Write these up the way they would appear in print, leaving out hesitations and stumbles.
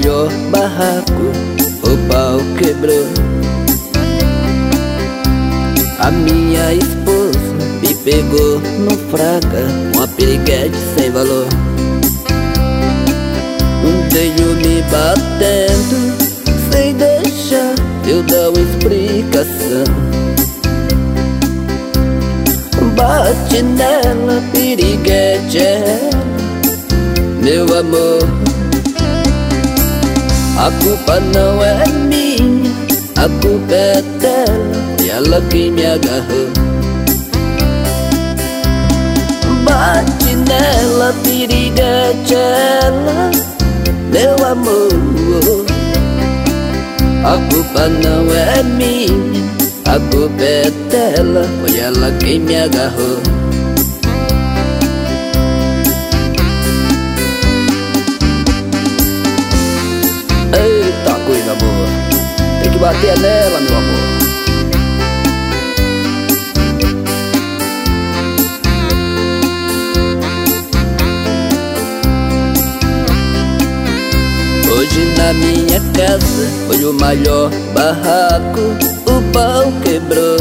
maior barraco, o pau quebrou. A minha esposa me pegou no fraca, uma piriguete sem valor. Veio me batendo sem deixar eu dar uma explicação. Bate nela, piriguete, é ela, meu amor. A culpa não é minha, a culpa é dela, e ela quem me agarrou. Bate nela, piriguete, ela, meu amor. A culpa não é minha, a culpa é dela, foi ela quem me agarrou. Eita coisa boa, tem que bater nela, meu amor. Hoje na minha casa foi o maior barraco, o pau quebrou.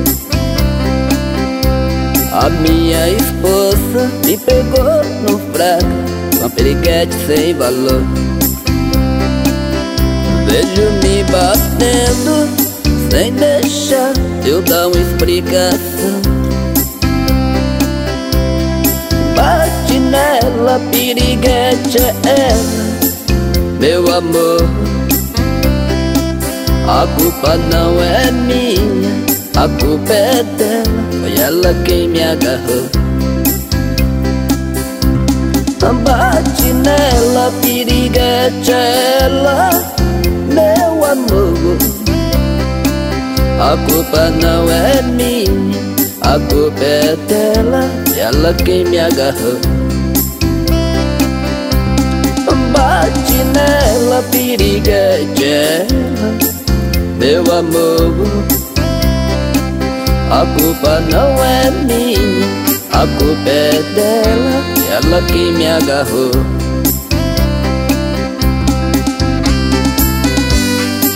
A minha esposa me pegou no fraco, uma piriguete sem valor. Vejo me batendo sem deixar eu dar uma explicação. Bate nela, piriguete, é ela, meu amor. A culpa não é minha, a culpa é dela, foi ela quem me agarrou. Bate nela, piriguete, ela, meu amor. A culpa não é minha, a culpa é dela, foi ela quem me agarrou. Bate nela, piriguete, ela, meu amor. A culpa não é minha, a culpa é dela, ela que me agarrou.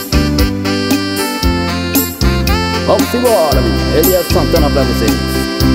Vamos embora, menino. Elias Santana pra vocês.